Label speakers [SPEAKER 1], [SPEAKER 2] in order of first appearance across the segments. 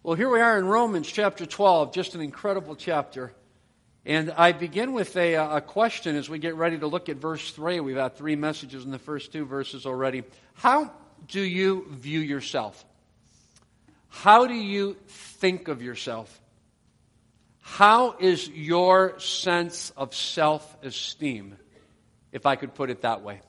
[SPEAKER 1] Well, here we are in Romans chapter 12, just an incredible chapter. And I begin with a question as we get ready to look at verse 3. We've had 3 messages in the first 2 verses already. How do you view yourself? How do you think of yourself? How is your sense of self-esteem, if I could put it that way?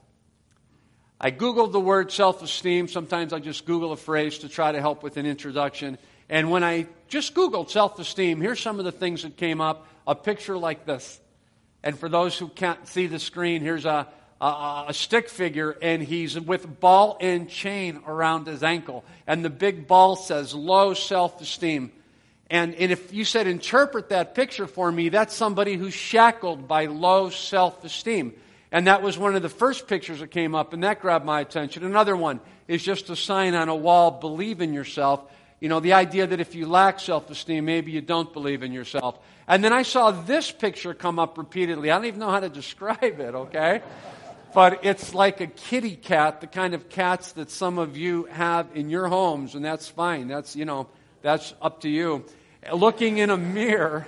[SPEAKER 1] I Googled the word self-esteem. Sometimes I just Google a phrase to try to help with an introduction. And when I just Googled self-esteem, here's some of the things that came up. A picture like this. And for those who can't see the screen, here's a stick figure, and he's with ball and chain around his ankle. And the big ball says, low self-esteem. And if you said, interpret that picture for me, that's somebody who's shackled by low self-esteem. And that was one of the first pictures that came up, and that grabbed my attention. Another one is just a sign on a wall, believe in yourself. You know, the idea that if you lack self-esteem, maybe you don't believe in yourself. And then I saw this picture come up repeatedly. I don't even know how to describe it, okay? But it's like a kitty cat, the kind of cats that some of you have in your homes, and that's fine. That's up to you. Looking in a mirror,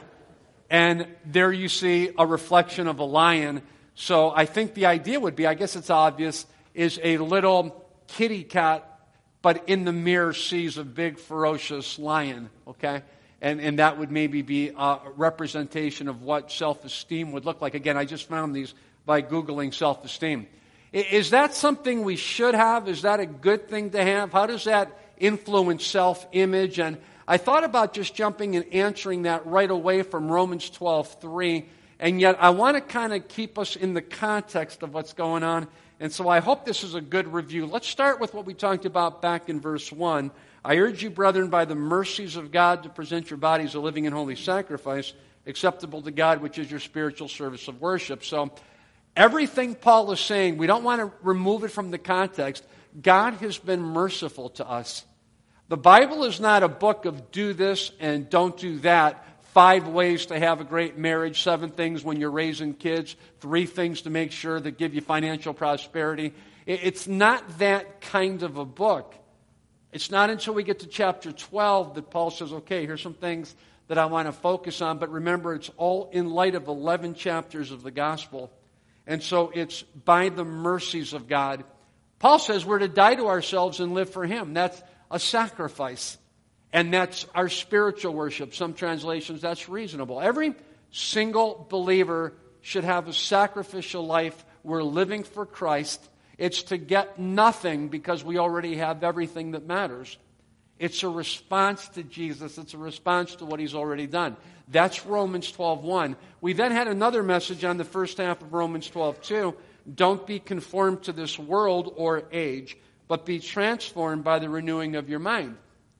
[SPEAKER 1] and there you see a reflection of a lion. So I think the idea would be, I guess it's obvious, is a little kitty cat, but in the mirror sees a big ferocious lion, okay? And that would maybe be a representation of what self-esteem would look like. Again, I just found these by Googling self-esteem. Is that something we should have? Is that a good thing to have? How does that influence self-image? And I thought about just jumping and answering that right away from Romans 12:3, and yet I want to kind of keep us in the context of what's going on. And so I hope this is a good review. Let's start with what we talked about back in verse 1. I urge you, brethren, by the mercies of God, to present your bodies a living and holy sacrifice, acceptable to God, which is your spiritual service of worship. So everything Paul is saying, we don't want to remove it from the context. God has been merciful to us. The Bible is not a book of do this and don't do that. 5 ways to have a great marriage, 7 things when you're raising kids, 3 things to make sure that give you financial prosperity. It's not that kind of a book. It's not until we get to chapter 12 that Paul says, okay, here's some things that I want to focus on. But remember, it's all in light of 11 chapters of the gospel. And so it's by the mercies of God. Paul says we're to die to ourselves and live for Him. That's a sacrifice. And that's our spiritual worship. Some translations, that's reasonable. Every single believer should have a sacrificial life. We're living for Christ. It's to get nothing because we already have everything that matters. It's a response to Jesus. It's a response to what He's already done. That's Romans 12:1. We then had another message on the first half of Romans 12:2. Don't be conformed to this world or age, but be transformed by the renewing of your mind.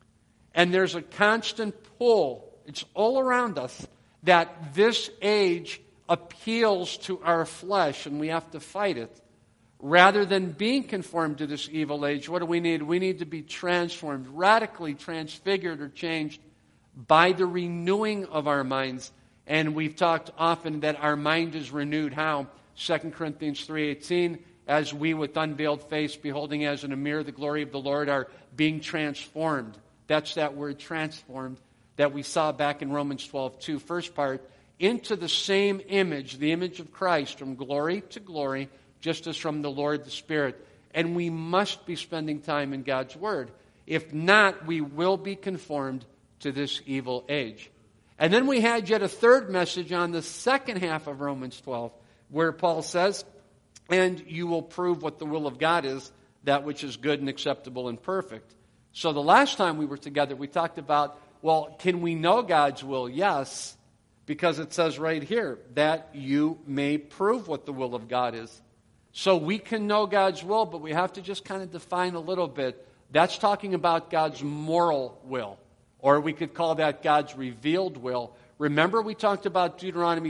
[SPEAKER 1] And there's a constant pull, it's all around us, that this age appeals to our flesh, and we have to fight it. Rather than being conformed to this evil age, what do we need? We need to be transformed, radically transfigured or changed by the renewing of our minds. And we've talked often that our mind is renewed. How? 2 Corinthians 3:18, as we with unveiled face, beholding as in a mirror the glory of the Lord, are being transformed. That's that word transformed that we saw back in Romans 12:2, first part, into the same image, the image of Christ, from glory to glory, just as from the Lord the Spirit. And we must be spending time in God's Word. If not, we will be conformed to this evil age. And then we had yet a third message on the second half of Romans 12, where Paul says, and you will prove what the will of God is, that which is good and acceptable and perfect. So the last time we were together, we talked about, well, can we know God's will? Yes, because it says right here, that you may prove what the will of God is. So we can know God's will, but we have to just kind of define a little bit. That's talking about God's moral will, or we could call that God's revealed will. Remember we talked about Deuteronomy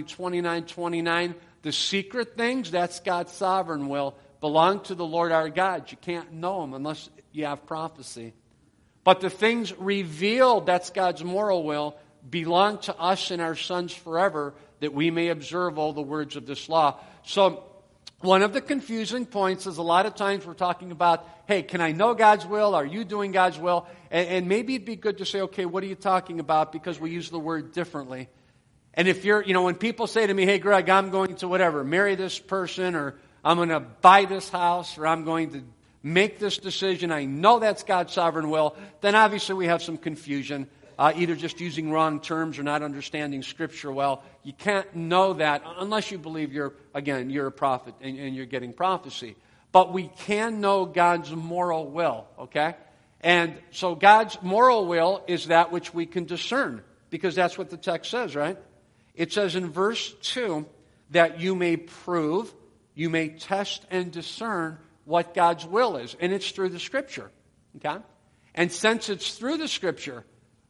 [SPEAKER 1] 29:29, the secret things, that's God's sovereign will, belong to the Lord our God. You can't know Him unless you have prophecy. But the things revealed, that's God's moral will, belong to us and our sons forever, that we may observe all the words of this law. So one of the confusing points is a lot of times we're talking about, hey, can I know God's will? Are you doing God's will? And maybe it'd be good to say, okay, what are you talking about? Because we use the word differently. And if you're, when people say to me, hey, Greg, I'm going to whatever, marry this person, or I'm going to buy this house, or I'm going to make this decision, I know that's God's sovereign will, then obviously we have some confusion, either just using wrong terms or not understanding Scripture well. You can't know that unless you believe you're a prophet and you're getting prophecy. But we can know God's moral will, okay? And so God's moral will is that which we can discern, because that's what the text says, right? It says in verse 2 that you may prove, you may test and discern what God's will is. And it's through the Scripture, okay? And since it's through the Scripture,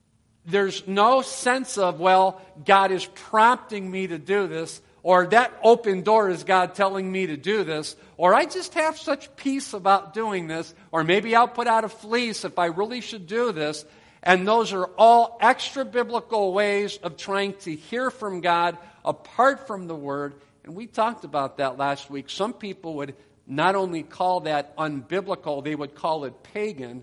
[SPEAKER 1] there's no sense of, well, God is prompting me to do this, or that open door is God telling me to do this, or I just have such peace about doing this, or maybe I'll put out a fleece if I really should do this. And those are all extra biblical ways of trying to hear from God apart from the Word. And we talked about that last week. Some people would not only call that unbiblical, they would call it pagan.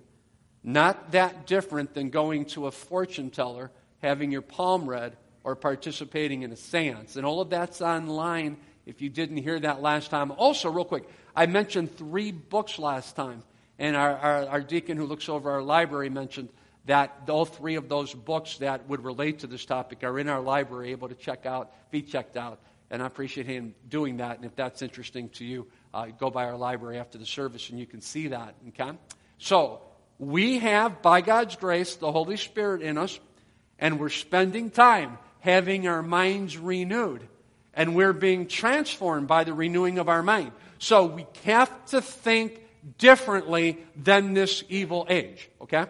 [SPEAKER 1] Not that different than going to a fortune teller, having your palm read, or participating in a seance. And all of that's online if you didn't hear that last time. Also, real quick, I mentioned 3 books last time. And our deacon who looks over our library mentioned that all 3 of those books that would relate to this topic are in our library, able to be checked out. And I appreciate him doing that. And if that's interesting to you, go by our library after the service and you can see that. Okay? So, we have, by God's grace, the Holy Spirit in us, and we're spending time having our minds renewed. And we're being transformed by the renewing of our mind. So we have to think differently than this evil age, okay?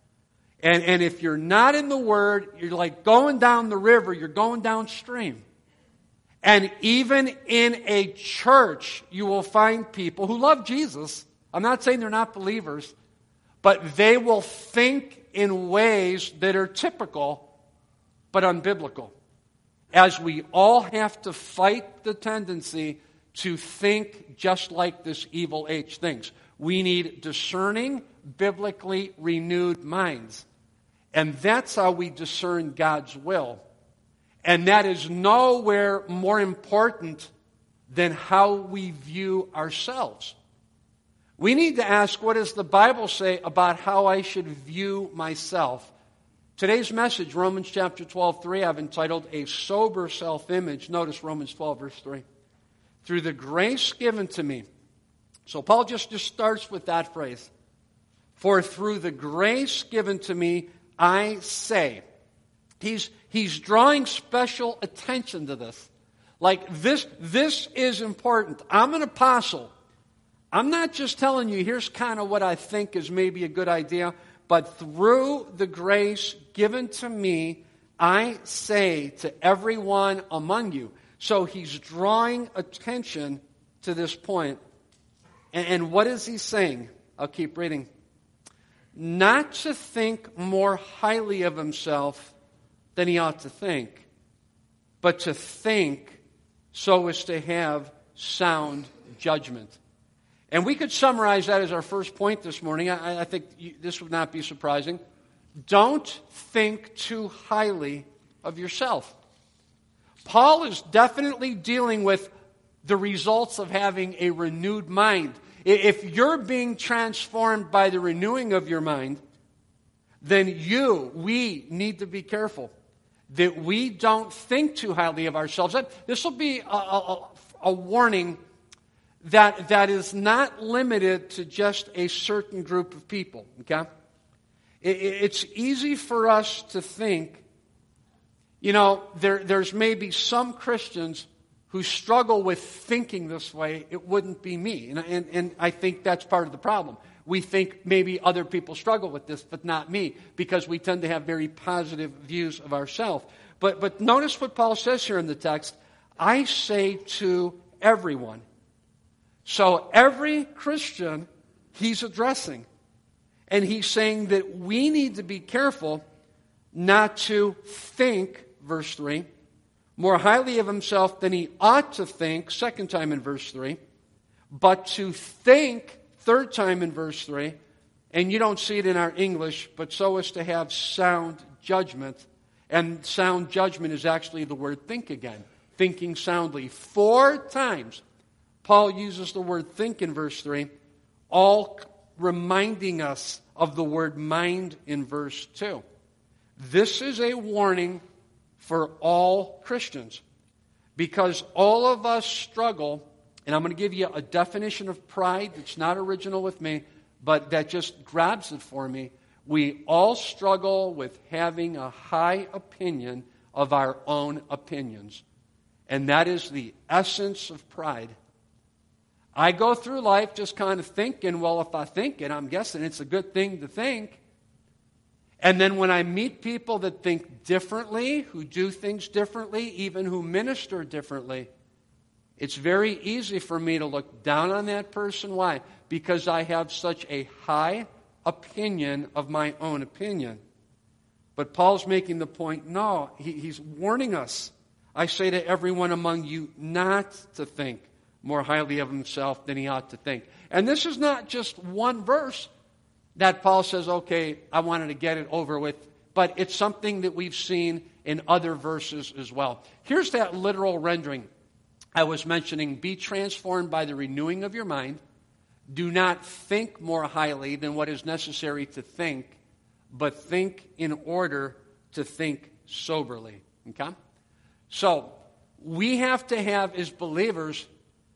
[SPEAKER 1] And if you're not in the Word, you're like going down the river, you're going downstream. And even in a church, you will find people who love Jesus. I'm not saying they're not believers, but they will think in ways that are typical but unbiblical. As we all have to fight the tendency to think just like this evil age thinks. We need discerning, biblically renewed minds. And that's how we discern God's will. And that is nowhere more important than how we view ourselves. We need to ask, what does the Bible say about how I should view myself? Today's message, Romans chapter 12:3, I've entitled A Sober Self-Image. Notice Romans 12, verse 3. Through the grace given to me. So Paul just starts with that phrase. For through the grace given to me, I say. He's drawing special attention to this. Like this is important. I'm an apostle. I'm not just telling you, here's kind of what I think is maybe a good idea, but through the grace given to me, I say to everyone among you. So he's drawing attention to this point. And what is he saying? I'll keep reading. Not to think more highly of himself than he ought to think, but to think so as to have sound judgment. And we could summarize that as our first point this morning. I think this would not be surprising. Don't think too highly of yourself. Paul is definitely dealing with the results of having a renewed mind. If you're being transformed by the renewing of your mind, then we need to be careful that we don't think too highly of ourselves. This will be a warning that is not limited to just a certain group of people, okay? It's easy for us to think, there's maybe some Christians who struggle with thinking this way. It wouldn't be me. And I think that's part of the problem. We think maybe other people struggle with this, but not me, because we tend to have very positive views of ourselves. But notice what Paul says here in the text. I say to everyone. So every Christian he's addressing. And he's saying that we need to be careful not to think, verse 3, more highly of himself than he ought to think, second time in verse 3. but to think, third time in verse 3, and you don't see it in our English, but so as to have sound judgment. And sound judgment is actually the word think again. Thinking soundly. 4 times Paul uses the word think in verse 3, all reminding us of the word mind in verse 2. This is a warning for all Christians, because all of us struggle, and I'm going to give you a definition of pride that's not original with me, but that just grabs it for me. We all struggle with having a high opinion of our own opinions. And that is the essence of pride. I go through life just kind of thinking, well, if I think it, I'm guessing it's a good thing to think. And then when I meet people that think differently, who do things differently, even who minister differently, it's very easy for me to look down on that person. Why? Because I have such a high opinion of my own opinion. But Paul's making the point, no, he's warning us. I say to everyone among you not to think more highly of himself than he ought to think. And this is not just one verse that Paul says, okay, I wanted to get it over with, but it's something that we've seen in other verses as well. Here's that literal rendering I was mentioning. Be transformed by the renewing of your mind. Do not think more highly than what is necessary to think, but think in order to think soberly. Okay? So, we have to have, as believers,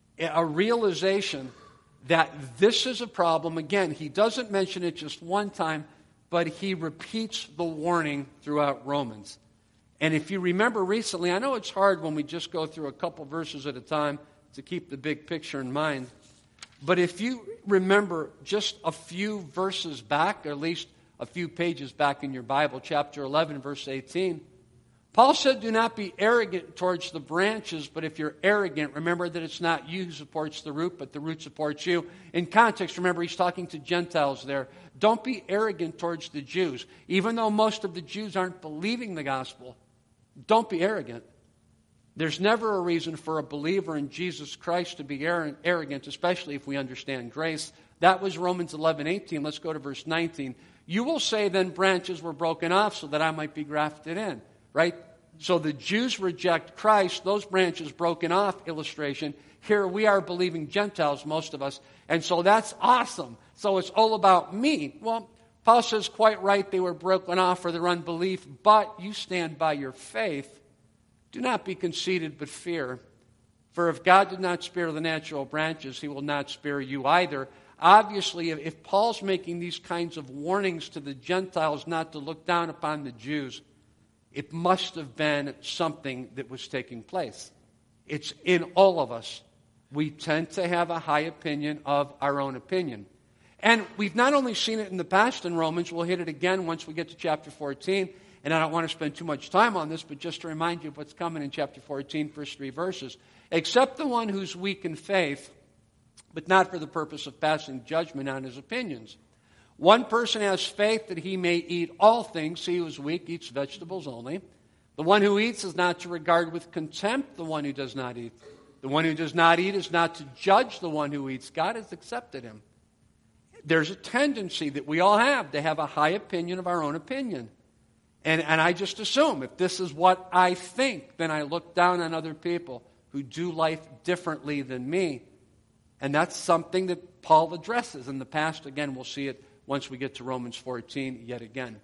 [SPEAKER 1] a realization that this is a problem. Again, he doesn't mention it just one time, but he repeats the warning throughout Romans. And if you remember recently, I know it's hard when we just go through a couple verses at a time to keep the big picture in mind. But if you remember just a few verses back, or at least a few pages back in your Bible, chapter 11, verse 18, Paul said, do not be arrogant towards the branches, but if you're arrogant, remember that it's not you who supports the root, but the root supports you. In context, remember, he's talking to Gentiles there. Don't be arrogant towards the Jews. Even though most of the Jews aren't believing the gospel, don't be arrogant. There's never a reason for a believer in Jesus Christ to be arrogant, especially if we understand grace. That was Romans 11:18. Let's go to verse 19. You will say then branches were broken off so that I might be grafted in. Right? So the Jews reject Christ, those branches broken off, illustration. Here we are believing Gentiles, most of us. And so that's awesome. So it's all about me. Well, Paul says quite right, they were broken off for their unbelief, but you stand by your faith. Do not be conceited, but fear. For if God did not spare the natural branches, he will not spare you either. Obviously, if Paul's making these kinds of warnings to the Gentiles not to look down upon the Jews, it must have been something that was taking place. It's in all of us. We tend to have a high opinion of our own opinion. And we've not only seen it in the past in Romans, we'll hit it again once we get to chapter 14. And I don't want to spend too much time on this, but just to remind you of what's coming in chapter 14, first 3 verses. Except the one who's weak in faith, but not for the purpose of passing judgment on his opinions. One person has faith that he may eat all things. He who is weak eats vegetables only. The one who eats is not to regard with contempt the one who does not eat. The one who does not eat is not to judge the one who eats. God has accepted him. There's a tendency that we all have to have a high opinion of our own opinion. And I just assume if this is what I think, then I look down on other people who do life differently than me. And that's something that Paul addresses in the past. Again, we'll see it once we get to Romans 14 yet again.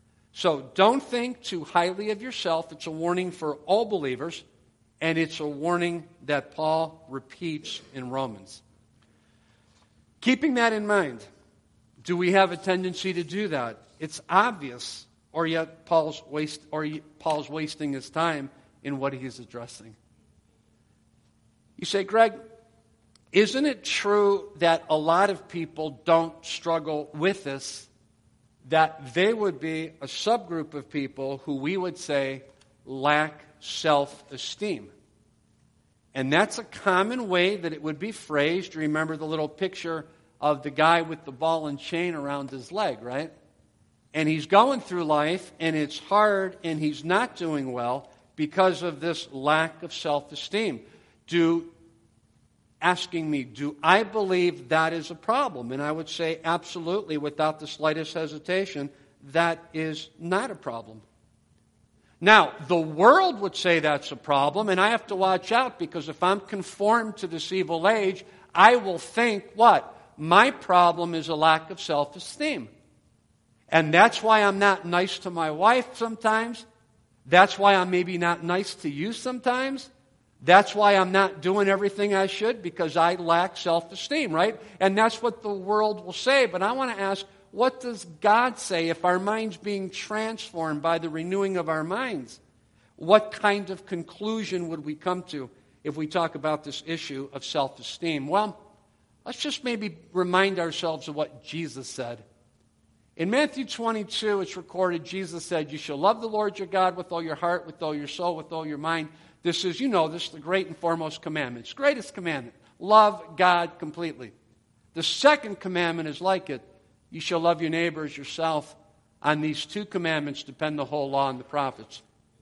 [SPEAKER 1] So don't think too highly of yourself. It's a warning for all believers, and it's a warning that Paul repeats in Romans. Keeping that in mind, do we have a tendency to do that? It's obvious. Or yet Paul's wasting his time in what he's addressing. You say, Greg, isn't it true that a lot of people don't struggle with this, that they would be a subgroup of people who we would say lack self-esteem? And that's a common way that it would be phrased. Remember the little picture of the guy with the ball and chain around his leg, right? And he's going through life, and it's hard, and he's not doing well because of this lack of self-esteem. Do asking me, do I believe that is a problem? And I would say absolutely, without the slightest hesitation, that is not a problem. Now, the world would say that's a problem, and I have to watch out because if I'm conformed to this evil age, I will think what? My problem is a lack of self-esteem. And that's why I'm not nice to my wife sometimes. That's why I'm maybe not nice to you sometimes. That's why I'm not doing everything I should, because I lack self-esteem, right? And that's what the world will say. But I want to ask, what does God say if our mind's being transformed by the renewing of our minds? What kind of conclusion would we come to if we talk about this issue of self-esteem? Well, let's just maybe remind ourselves of what Jesus said. In Matthew 22, it's recorded, Jesus said, you shall love the Lord your God with all your heart, with all your soul, with all your mind. This is, this is the great and foremost commandment. It's the greatest commandment. Love God completely. The second commandment is like it. You shall love your neighbor as yourself. On these two commandments depend the whole law and the prophets.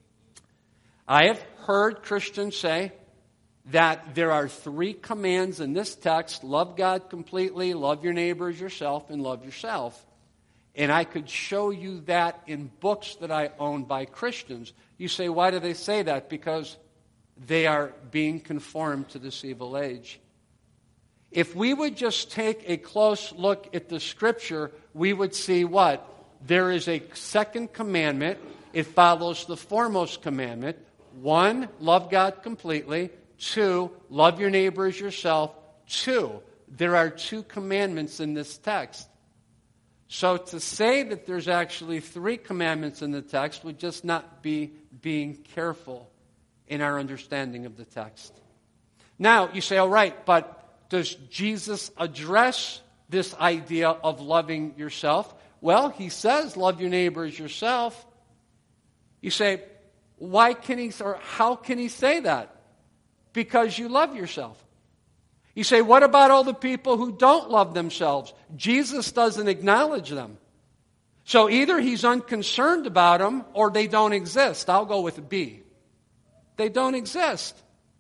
[SPEAKER 1] I have heard Christians say that there are three commands in this text. Love God completely, love your neighbor as yourself, and love yourself. And I could show you that in books that I own by Christians. You say, why do they say that? Because they are being conformed to this evil age. If we would just take a close look at the Scripture, we would see what? There is a second commandment. It follows the foremost commandment. 1, love God completely. 2, love your neighbor as yourself. 2, there are 2 commandments in this text. So to say that there's actually 3 commandments in the text would just not be being careful in our understanding of the text. Now, you say, all right, but does Jesus address this idea of loving yourself? Well, he says, love your neighbor as yourself. You say, why can he, or how can he say that? Because you love yourself. You say, what about all the people who don't love themselves? Jesus doesn't acknowledge them. So either he's unconcerned about them or they don't exist. I'll go with B. They don't exist.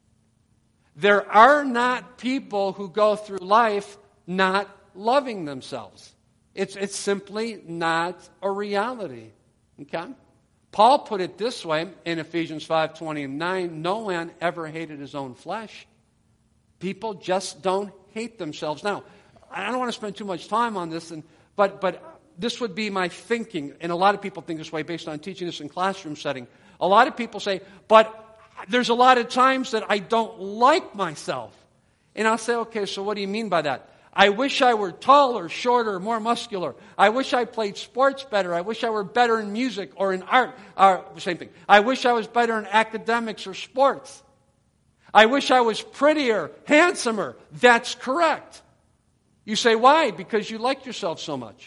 [SPEAKER 1] There are not people who go through life not loving themselves. It's simply not a reality. Okay? Paul put it this way in Ephesians 5:29, no man ever hated his own flesh. People just don't hate themselves. Now, I don't want to spend too much time on this, but this would be my thinking, and a lot of people think this way based on teaching this in classroom setting. A lot of people say, but there's a lot of times that I don't like myself. And I'll say, okay, so what do you mean by that? I wish I were taller, shorter, more muscular. I wish I played sports better. I wish I were better in music or in art. Same thing. I wish I was better in academics or sports. I wish I was prettier, handsomer. That's correct. You say, why? Because you like yourself so much.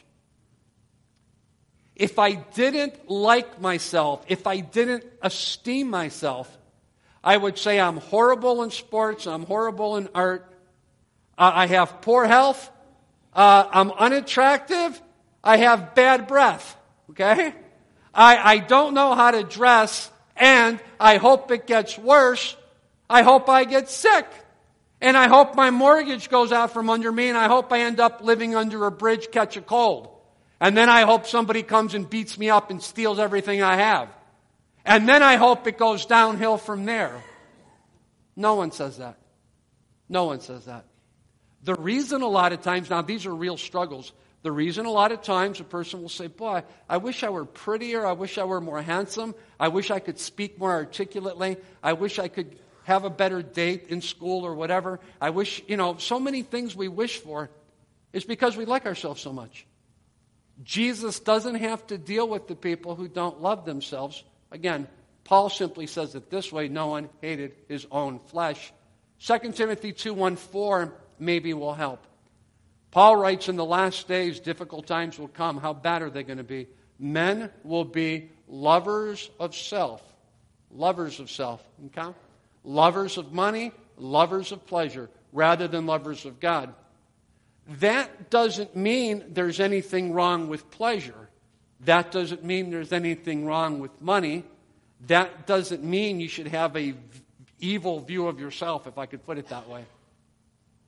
[SPEAKER 1] If I didn't like myself, if I didn't esteem myself, I would say I'm horrible in sports, I'm horrible in art, I have poor health, I'm unattractive, I have bad breath, okay? I don't know how to dress, and I hope it gets worse. I hope I get sick. And I hope my mortgage goes out from under me, and I hope I end up living under a bridge, catch a cold. And then I hope somebody comes and beats me up and steals everything I have. And then I hope it goes downhill from there. No one says that. No one says that. The reason a lot of times, now these are real struggles, the reason a lot of times a person will say, boy, I wish I were prettier, I wish I were more handsome, I wish I could speak more articulately, I wish I could have a better date in school or whatever. I wish, so many things we wish for is because we like ourselves so much. Jesus doesn't have to deal with the people who don't love themselves. Again, Paul simply says it this way, no one hated his own flesh. 2 Timothy 2:1-4 maybe will help. Paul writes, in the last days, difficult times will come. How bad are they going to be? Men will be lovers of self. Lovers of self. Okay? Lovers of money, lovers of pleasure, rather than lovers of God. That doesn't mean there's anything wrong with pleasure. That doesn't mean there's anything wrong with money. That doesn't mean you should have an evil view of yourself, if I could put it that way.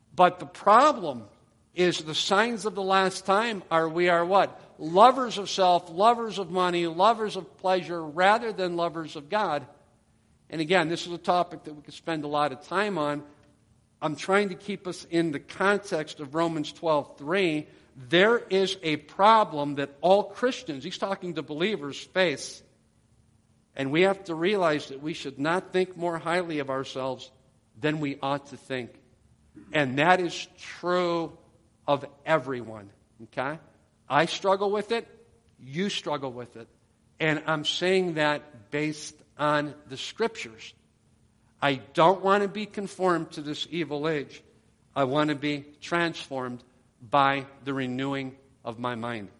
[SPEAKER 1] But the problem is the signs of the last time are we are what? Lovers of self, lovers of money, lovers of pleasure, rather than lovers of God. And again, this is a topic that we could spend a lot of time on. I'm trying to keep us in the context of Romans 12:3. There is a problem that all Christians, he's talking to believers, face. And we have to realize that we should not think more highly of ourselves than we ought to think. And that is true of everyone. Okay? I struggle with it. You struggle with it. And I'm saying that based on the Scriptures. I don't want to be conformed to this evil age. I want to be transformed by the renewing of my mind.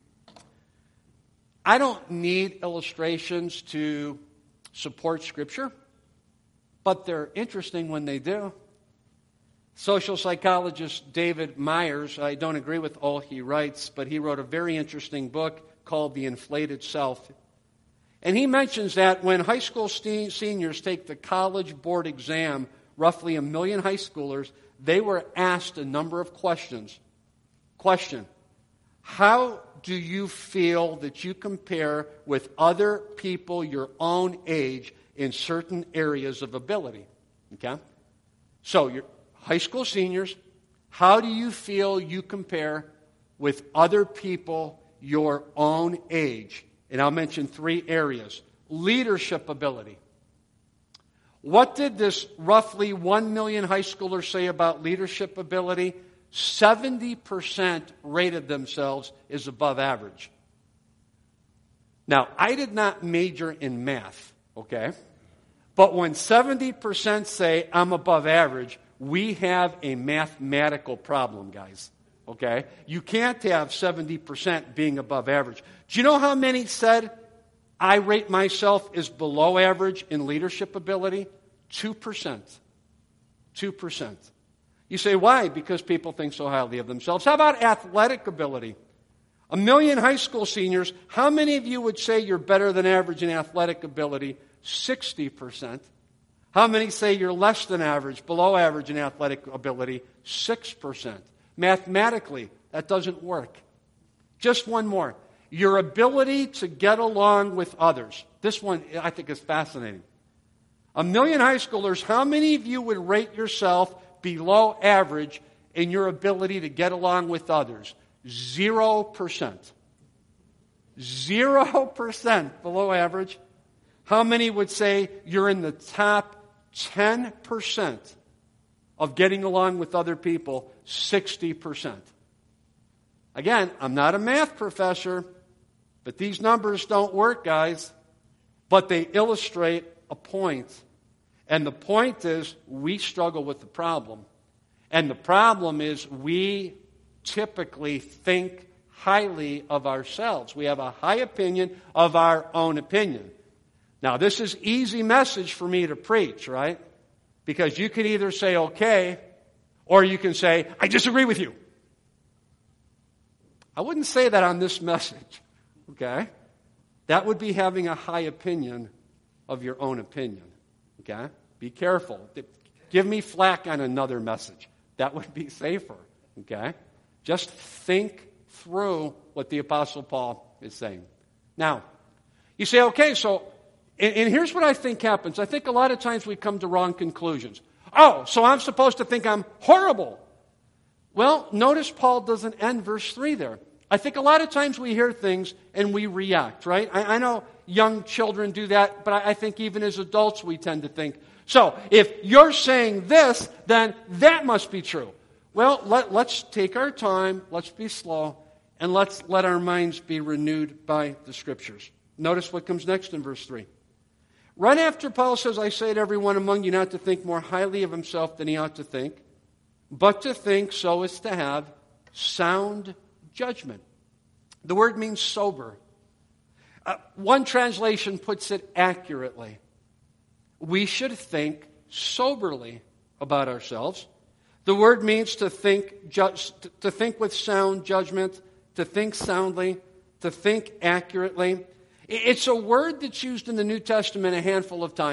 [SPEAKER 1] I don't need illustrations to support Scripture, but they're interesting when they do. Social psychologist David Myers, I don't agree with all he writes, but he wrote a very interesting book called The Inflated Self. And he mentions that when high school seniors take the college board exam, roughly 1 million high schoolers, they were asked a number of questions. Question: how do you feel that you compare with other people your own age in certain areas of ability? Okay? So, you're high school seniors, how do you feel you compare with other people your own age? And I'll mention 3 areas. Leadership ability. What did this roughly 1 million high schoolers say about leadership ability? 70% rated themselves as above average. Now, I did not major in math, okay? But when 70% say I'm above average, we have a mathematical problem, guys, okay? You can't have 70% being above average. Do you know how many said I rate myself as below average in leadership ability? 2%. 2%. You say, why? Because people think so highly of themselves. How about athletic ability? 1 million high school seniors, how many of you would say you're better than average in athletic ability? 60%. How many say you're less than average, below average in athletic ability? 6%. Mathematically, that doesn't work. Just one more. Your ability to get along with others. This one, I think, is fascinating. 1 million high schoolers, how many of you would rate yourself below average in your ability to get along with others? 0%. 0% below average. How many would say you're in the top 10% of getting along with other people? 60%. Again, I'm not a math professor, but these numbers don't work, guys. But they illustrate a point. And the point is, we struggle with the problem. And the problem is, we typically think highly of ourselves. We have a high opinion of our own opinion. Now, this is easy message for me to preach, right? Because you can either say, okay, or you can say, I disagree with you. I wouldn't say that on this message, okay? That would be having a high opinion of your own opinion, okay? Be careful. Give me flack on another message. That would be safer, okay? Just think through what the Apostle Paul is saying. Now, you say, okay, so, and here's what I think happens. I think a lot of times we come to wrong conclusions. Oh, so I'm supposed to think I'm horrible. Well, notice Paul doesn't end verse 3 there. I think a lot of times we hear things and we react, right? I know young children do that, but I think even as adults we tend to think, so if you're saying this, then that must be true. Well, let's take our time, let's be slow, and let's let our minds be renewed by the Scriptures. Notice what comes next in verse 3. Right after Paul says, I say to everyone among you not to think more highly of himself than he ought to think, but to think so as to have sound judgment. The word means sober. One translation puts it accurately. We should think soberly about ourselves. The word means to think with sound judgment, to think soundly, to think accurately. It's a word that's used in the New Testament a handful of times.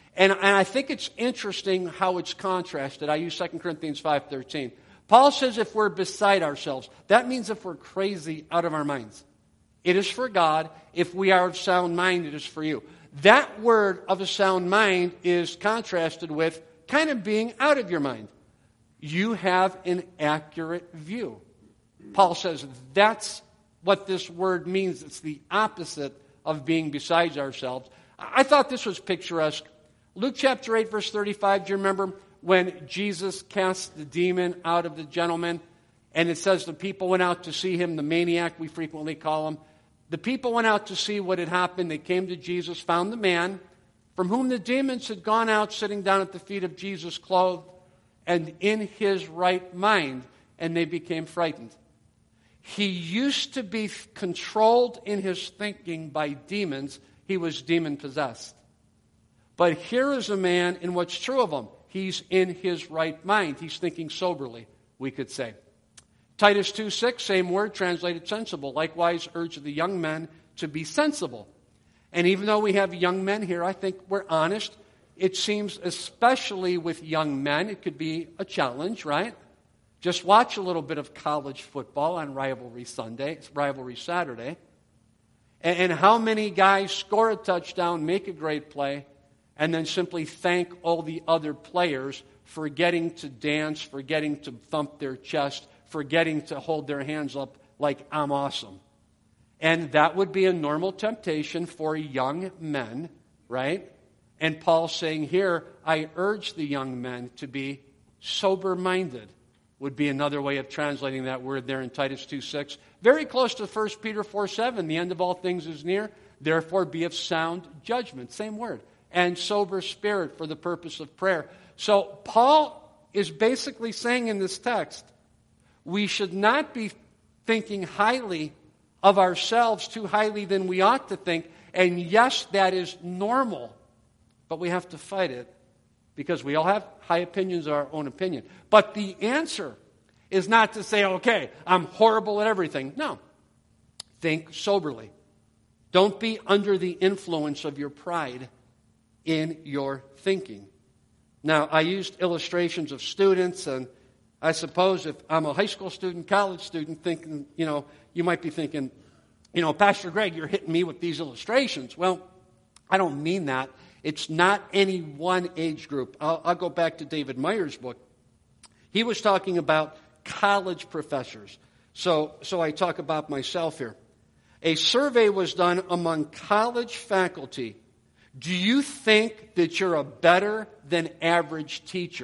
[SPEAKER 1] And I think it's interesting how it's contrasted. I use 2 Corinthians 5:13. Paul says if we're beside ourselves, that means if we're crazy out of our minds. It is for God. If we are of sound mind, it is for you. That word of a sound mind is contrasted with kind of being out of your mind. You have an accurate view. Paul says that's what this word means. It's the opposite of being beside ourselves. I thought this was picturesque. Luke chapter 8, verse 35, do you remember when Jesus cast the demon out of the gentleman? And it says the people went out to see him, the maniac we frequently call him. The people went out to see what had happened. They came to Jesus, found the man from whom the demons had gone out, sitting down at the feet of Jesus, clothed and in his right mind, and they became frightened. He used to be controlled in his thinking by demons. He was demon-possessed. But here is a man in what's true of him. He's in his right mind. He's thinking soberly, we could say. Titus 2:6, same word, translated sensible. Likewise, urge the young men to be sensible. And even though we have young men here, I think we're honest. It seems, especially with young men, it could be a challenge, right? Just watch a little bit of college football on Rivalry Saturday. And how many guys score a touchdown, make a great play, and then simply thank all the other players forgetting to dance, forgetting to thump their chest, forgetting to hold their hands up like, I'm awesome. And that would be a normal temptation for young men, right? And Paul's saying here, I urge the young men to be sober-minded, would be another way of translating that word there in Titus 2:6. Very close to 1 Peter 4:7, the end of all things is near, therefore be of sound judgment, same word, and sober spirit for the purpose of prayer. So Paul is basically saying in this text, we should not be thinking highly of ourselves, too highly than we ought to think, and yes, that is normal, but we have to fight it. Because we all have high opinions of our own opinion. But the answer is not to say, okay, I'm horrible at everything. No. Think soberly. Don't be under the influence of your pride in your thinking. Now, I used illustrations of students, and I suppose if I'm a high school student, college student, thinking, you might be thinking, Pastor Greg, you're hitting me with these illustrations. Well, I don't mean that. It's not any one age group. I'll go back to David Meyer's book. He was talking about college professors. So I talk about myself here. A survey was done among college faculty. Do you think that you're a better than average teacher?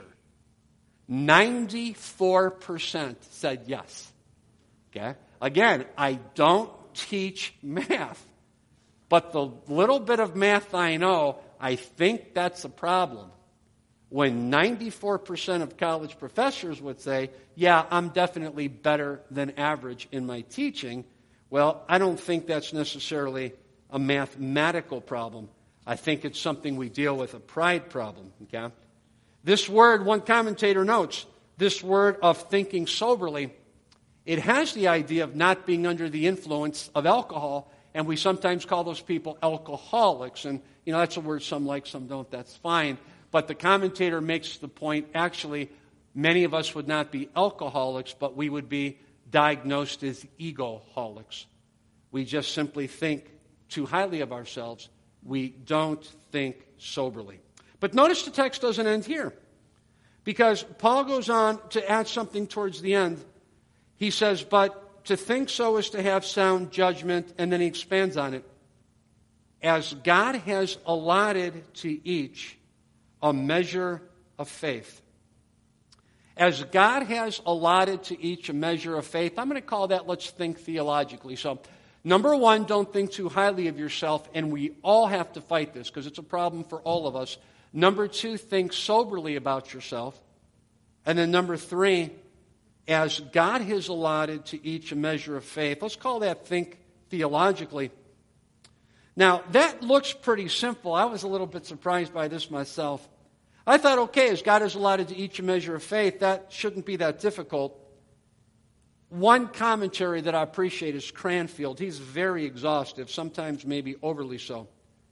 [SPEAKER 1] 94% said yes. Okay? Again, I don't teach math. But the little bit of math I know, I think that's a problem. When 94% of college professors would say, yeah, I'm definitely better than average in my teaching, well, I don't think that's necessarily a mathematical problem. I think it's something we deal with, a pride problem. Okay? This word, one commentator notes, this word of thinking soberly, it has the idea of not being under the influence of alcohol, and we sometimes call those people alcoholics. And, that's a word some like, some don't. That's fine. But the commentator makes the point, actually, many of us would not be alcoholics, but we would be diagnosed as egoholics. We just simply think too highly of ourselves. We don't think soberly. But notice the text doesn't end here. Because Paul goes on to add something towards the end. He says, but to think so is to have sound judgment, and then he expands on it. As God has allotted to each a measure of faith. As God has allotted to each a measure of faith, I'm going to call that, let's think theologically. So, number one, don't think too highly of yourself, and we all have to fight this because it's a problem for all of us. Number two, think soberly about yourself. And then number three, as God has allotted to each a measure of faith. Let's call that think theologically. Now, that looks pretty simple. I was a little bit surprised by this myself. I thought, okay, as God has allotted to each a measure of faith, that shouldn't be that difficult. One commentary that I appreciate is Cranfield. He's very exhaustive, sometimes maybe overly so.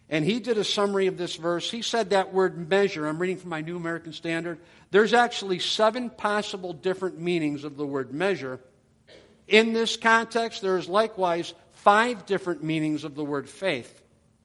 [SPEAKER 1] and he did a summary of this verse. He said that word measure, I'm reading from my New American Standard, there's actually 7 possible different meanings of the word measure. In this context, there is likewise 5 different meanings of the word faith.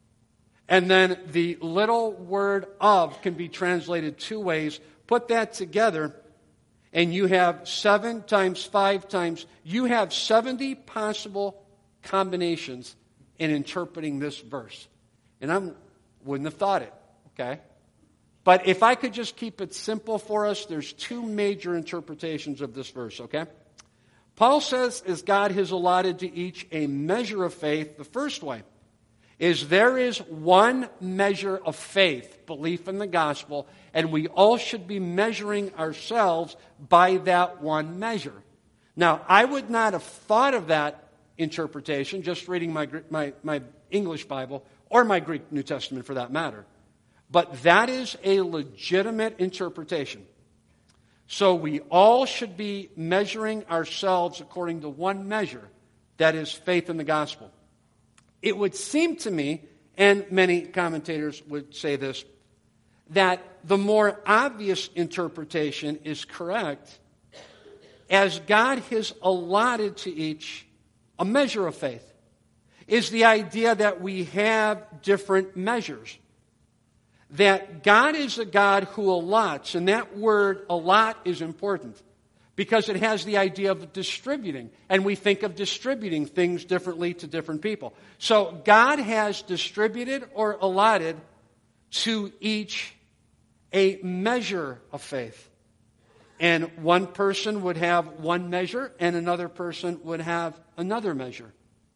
[SPEAKER 1] And then the little word of can be translated 2 ways. Put that together, and you have 7 times 5 times, you have 70 possible combinations in interpreting this verse. And I wouldn't have thought it, okay? But if I could just keep it simple for us, there's 2 major interpretations of this verse, okay? Paul says, as God has allotted to each a measure of faith, the first way is there is one measure of faith, belief in the gospel, and we all should be measuring ourselves by that one measure. Now, I would not have thought of that interpretation, just reading my English Bible, or my Greek New Testament for that matter. But that is a legitimate interpretation. So we all should be measuring ourselves according to one measure, that is faith in the gospel. It would seem to me, and many commentators would say this, that the more obvious interpretation is correct, as God has allotted to each a measure of faith, is the idea that we have different measures. That God is a God who allots, and that word allot is important because it has the idea of distributing, and we think of distributing things differently to different people. So God has distributed or allotted to each a measure of faith. And one person would have one measure, and another person would have another measure.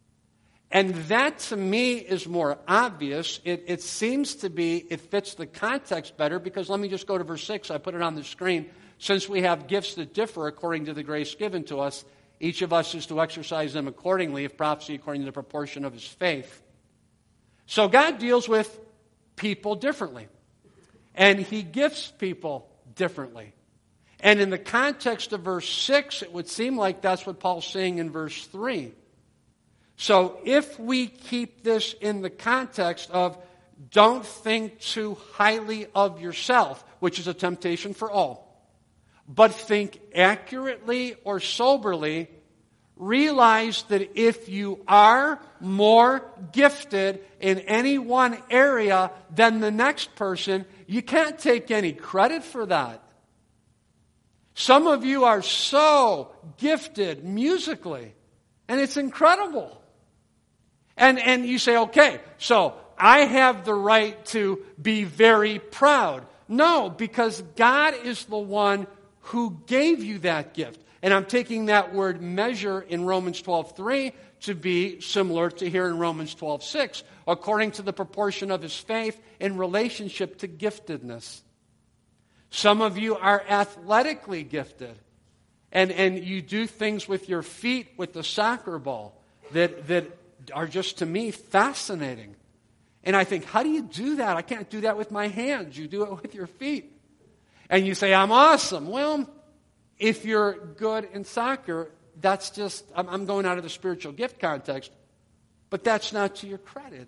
[SPEAKER 1] And that, to me, is more obvious. It seems to be, it fits the context better, because let me just go to verse 6. I put it on the screen. Since we have gifts that differ according to the grace given to us, each of us is to exercise them accordingly, if prophecy according to the proportion of his faith. So God deals with people differently. And he gifts people differently. And in the context of verse 6, it would seem like that's what Paul's saying in verse 3. So if we keep this in the context of don't think too highly of yourself, which is a temptation for all, but think accurately or soberly, realize that if you are more gifted in any one area than the next person, you can't take any credit for that. Some of you are so gifted musically, and it's incredible. And you say, okay, so I have the right to be very proud. No, because God is the one who gave you that gift. And I'm taking that word measure in Romans 12:3 to be similar to here in Romans 12:6, according to the proportion of his faith in relationship to giftedness. Some of you are athletically gifted, and you do things with your feet with the soccer ball that are just, to me, fascinating. And I think, how do you do that? I can't do that with my hands. You do it with your feet. And you say, I'm awesome. Well, if you're good in soccer, that's just, I'm going out of the spiritual gift context, but that's not to your credit.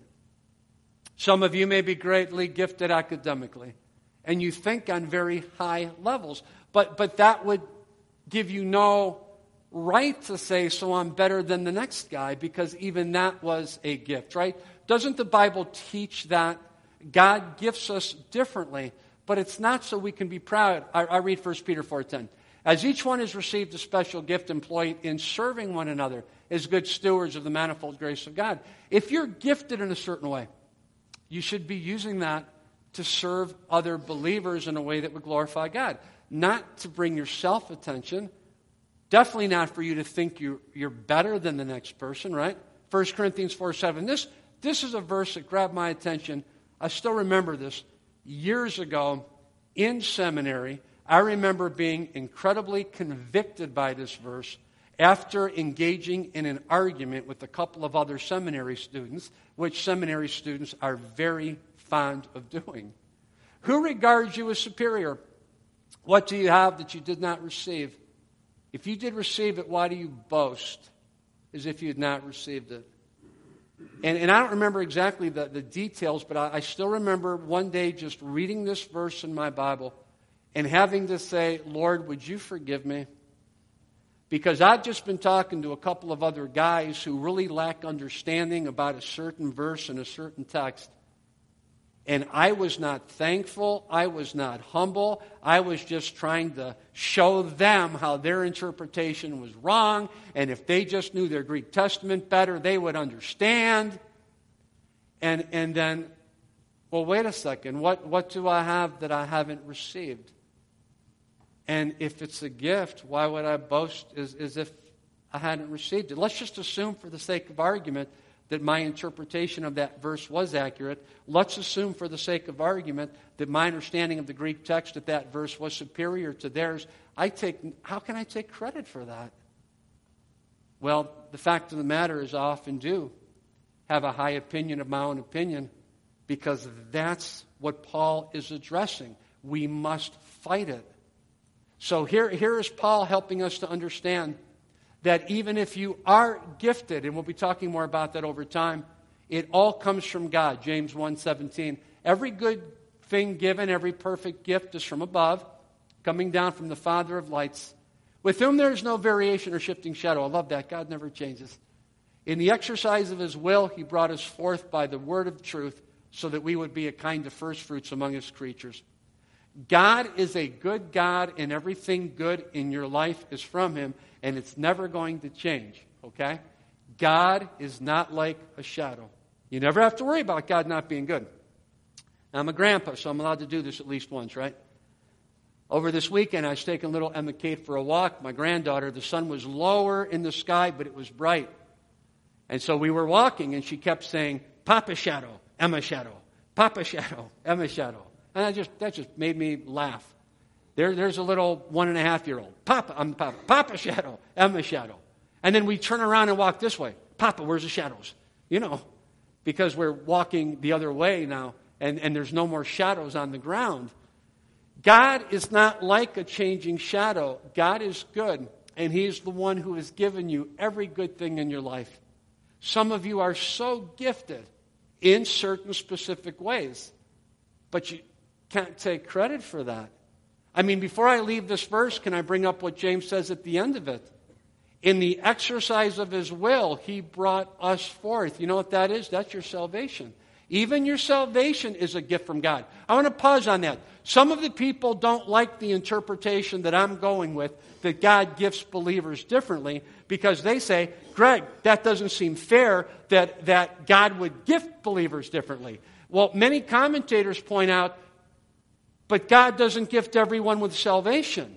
[SPEAKER 1] Some of you may be greatly gifted academically, and you think on very high levels, but that would give you no right to say, so I'm better than the next guy, because even that was a gift, right? Doesn't the Bible teach that God gifts us differently, but it's not so we can be proud? I read 1 Peter 4:10. As each one has received a special gift, employ it in serving one another as good stewards of the manifold grace of God. If you're gifted in a certain way, you should be using that to serve other believers in a way that would glorify God. Not to bring yourself attention. Definitely not for you to think you're better than the next person, right? 1 Corinthians 4:7. This is a verse that grabbed my attention. I still remember this. Years ago, in seminary, I remember being incredibly convicted by this verse after engaging in an argument with a couple of other seminary students, which seminary students are very fond of doing. Who regards you as superior? What do you have that you did not receive? If you did receive it, why do you boast as if you had not received it? And I don't remember exactly the details, but I still remember one day just reading this verse in my Bible and having to say, Lord, would you forgive me? Because I've just been talking to a couple of other guys who really lack understanding about a certain verse and a certain text. And I was not thankful. I was not humble. I was just trying to show them how their interpretation was wrong. And if they just knew their Greek Testament better, they would understand. And then, well, wait a second. What do I have that I haven't received? And if it's a gift, why would I boast as if I hadn't received it? Let's just assume for the sake of argument that my interpretation of that verse was accurate. Let's assume for the sake of argument that my understanding of the Greek text of that verse was superior to theirs. How can I take credit for that? Well, the fact of the matter is I often do have a high opinion of my own opinion because that's what Paul is addressing. We must fight it. So here is Paul helping us to understand that even if you are gifted, and we'll be talking more about that over time, it all comes from God. James 1:17. Every good thing given, every perfect gift is from above, coming down from the Father of lights, with whom there is no variation or shifting shadow. I love that. God never changes. In the exercise of his will, he brought us forth by the word of truth so that we would be a kind of first fruits among his creatures. God is a good God, and everything good in your life is from him, and it's never going to change, okay? God is not like a shadow. You never have to worry about God not being good. Now, I'm a grandpa, so I'm allowed to do this at least once, right? Over this weekend, I was taking little Emma Kate for a walk. My granddaughter, the sun was lower in the sky, but it was bright. And so we were walking, and she kept saying, Papa Shadow, Emma Shadow, Papa Shadow, Emma Shadow. And that just made me laugh. There's a little 1.5-year-old. Papa Shadow, Emma Shadow. And then we turn around and walk this way. Papa, where's the shadows? Because we're walking the other way now, and there's no more shadows on the ground. God is not like a changing shadow. God is good, and he's the one who has given you every good thing in your life. Some of you are so gifted in certain specific ways, but you can't take credit for that. I mean, before I leave this verse, can I bring up what James says at the end of it? In the exercise of his will, he brought us forth. You know what that is? That's your salvation. Even your salvation is a gift from God. I want to pause on that. Some of the people don't like the interpretation that I'm going with, that God gifts believers differently, because they say, Greg, that doesn't seem fair that God would gift believers differently. Well, many commentators point out, but God doesn't gift everyone with salvation.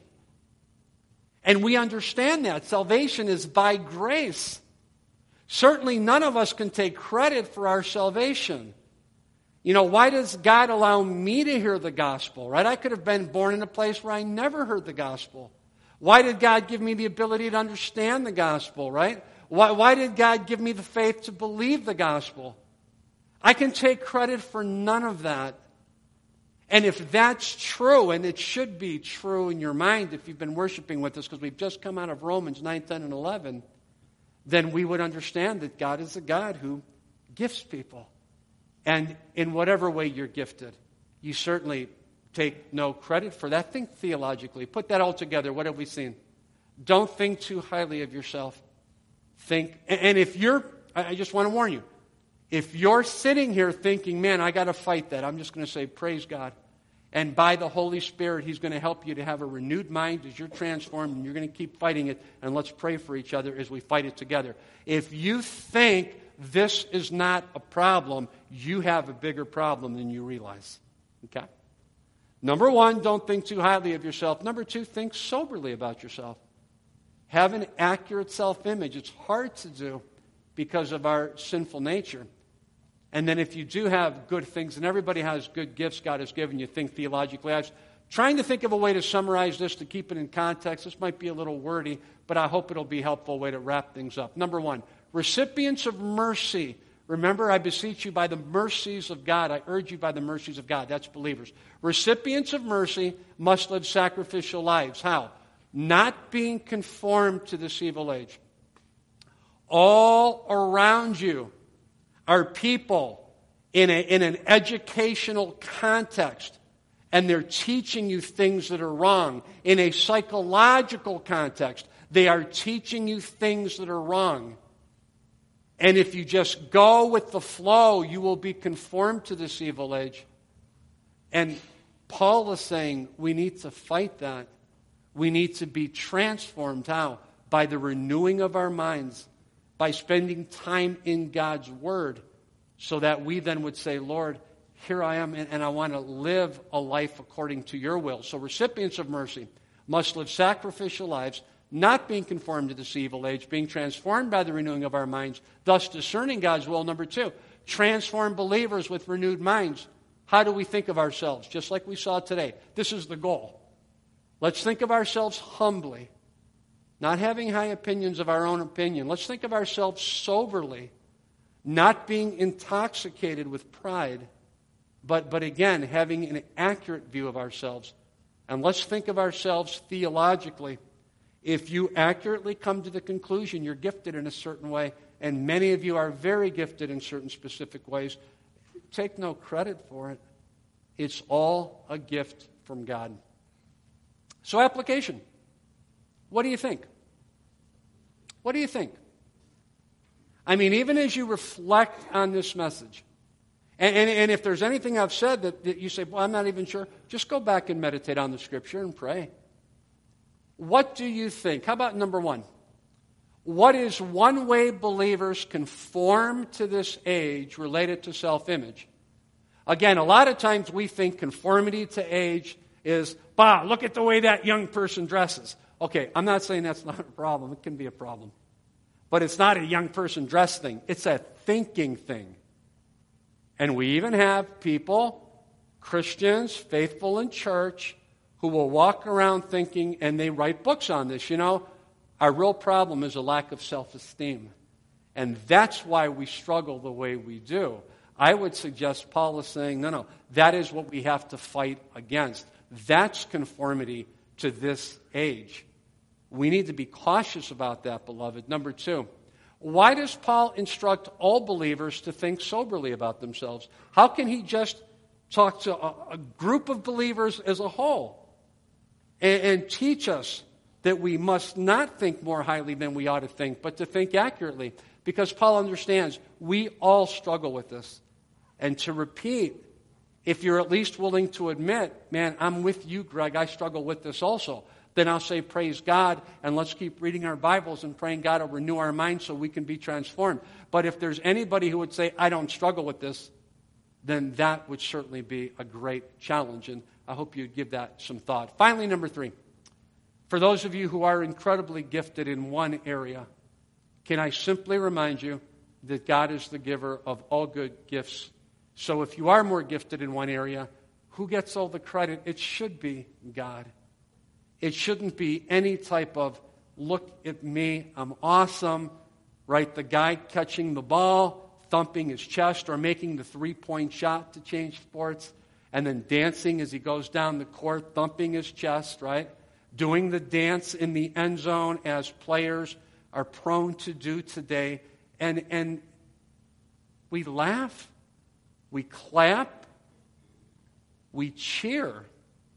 [SPEAKER 1] And we understand that. Salvation is by grace. Certainly none of us can take credit for our salvation. Why does God allow me to hear the gospel, right? I could have been born in a place where I never heard the gospel. Why did God give me the ability to understand the gospel, right? Why did God give me the faith to believe the gospel? I can take credit for none of that. And if that's true, and it should be true in your mind if you've been worshiping with us, because we've just come out of Romans 9, 10, and 11, then we would understand that God is a God who gifts people. And in whatever way you're gifted, you certainly take no credit for that. Think theologically. Put that all together. What have we seen? Don't think too highly of yourself. And if I just want to warn you, if you're sitting here thinking, man, I got to fight that, I'm just going to say, praise God. And by the Holy Spirit, he's going to help you to have a renewed mind as you're transformed, and you're going to keep fighting it. And let's pray for each other as we fight it together. If you think this is not a problem, you have a bigger problem than you realize. Okay? Number one, don't think too highly of yourself. Number two, think soberly about yourself. Have an accurate self-image. It's hard to do because of our sinful nature. And then if you do have good things, and everybody has good gifts God has given you, think theologically. I was trying to think of a way to summarize this to keep it in context. This might be a little wordy, but I hope it'll be a helpful way to wrap things up. Number one, recipients of mercy. Remember, I beseech you by the mercies of God. I urge you by the mercies of God. That's believers. Recipients of mercy must live sacrificial lives. How? Not being conformed to this evil age. All around you are people in an educational context, and they're teaching you things that are wrong. In a psychological context, they are teaching you things that are wrong. And if you just go with the flow, you will be conformed to this evil age. And Paul is saying we need to fight that. We need to be transformed. How? By the renewing of our minds, by spending time in God's Word, so that we then would say, Lord, here I am, and I want to live a life according to your will. So recipients of mercy must live sacrificial lives, not being conformed to this evil age, being transformed by the renewing of our minds, thus discerning God's will. Number 2, transform believers with renewed minds. How do we think of ourselves? Just like we saw today. This is the goal. Let's think of ourselves humbly, not having high opinions of our own opinion. Let's think of ourselves soberly, not being intoxicated with pride, but again, having an accurate view of ourselves. And let's think of ourselves theologically. If you accurately come to the conclusion you're gifted in a certain way, and many of you are very gifted in certain specific ways, take no credit for it. It's all a gift from God. So application. What do you think? What do you think? I mean, even as you reflect on this message, and if there's anything I've said that you say, well, I'm not even sure, just go back and meditate on the Scripture and pray. What do you think? How about number 1? What is one way believers conform to this age related to self-image? Again, a lot of times we think conformity to age is, look at the way that young person dresses. Okay, I'm not saying that's not a problem. It can be a problem. But it's not a young person dress thing. It's a thinking thing. And we even have people, Christians, faithful in church, who will walk around thinking, and they write books on this. You know, our real problem is a lack of self-esteem. And that's why we struggle the way we do. I would suggest Paul is saying, no, that is what we have to fight against. That's conformity to this age. We need to be cautious about that, beloved. Number 2, why does Paul instruct all believers to think soberly about themselves? How can he just talk to a group of believers as a whole and teach us that we must not think more highly than we ought to think, but to think accurately? Because Paul understands we all struggle with this. And to repeat, if you're at least willing to admit, man, I'm with you, Greg, I struggle with this also, then I'll say, praise God, and let's keep reading our Bibles and praying God will renew our minds so we can be transformed. But if there's anybody who would say, I don't struggle with this, then that would certainly be a great challenge. And I hope you'd give that some thought. Finally, number 3, for those of you who are incredibly gifted in one area, can I simply remind you that God is the giver of all good gifts. So if you are more gifted in one area, who gets all the credit? It should be God. It shouldn't be any type of, look at me, I'm awesome, right? The guy catching the ball, thumping his chest, or making the 3-point shot to change sports, and then dancing as he goes down the court, thumping his chest, right? Doing the dance in the end zone as players are prone to do today. And we laugh, we clap, we cheer.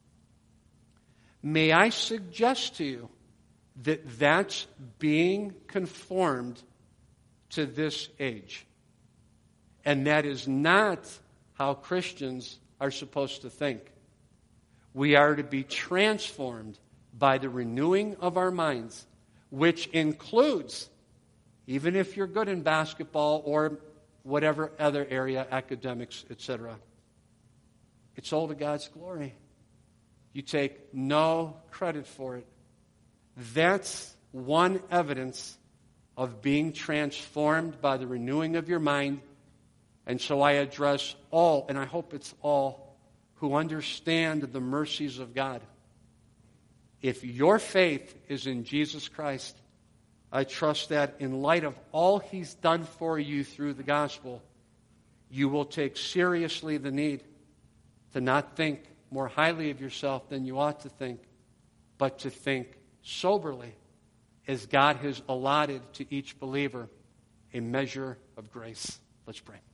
[SPEAKER 1] May I suggest to you that that's being conformed to this age. And that is not how Christians are supposed to think. We are to be transformed by the renewing of our minds, which includes, even if you're good in basketball or whatever other area, academics, etc., it's all to God's glory. You take no credit for it. That's one evidence of being transformed by the renewing of your mind. And so I address all, and I hope it's all, who understand the mercies of God. If your faith is in Jesus Christ, I trust that in light of all He's done for you through the gospel, you will take seriously the need to not think more highly of yourself than you ought to think, but to think soberly, as God has allotted to each believer a measure of grace. Let's pray.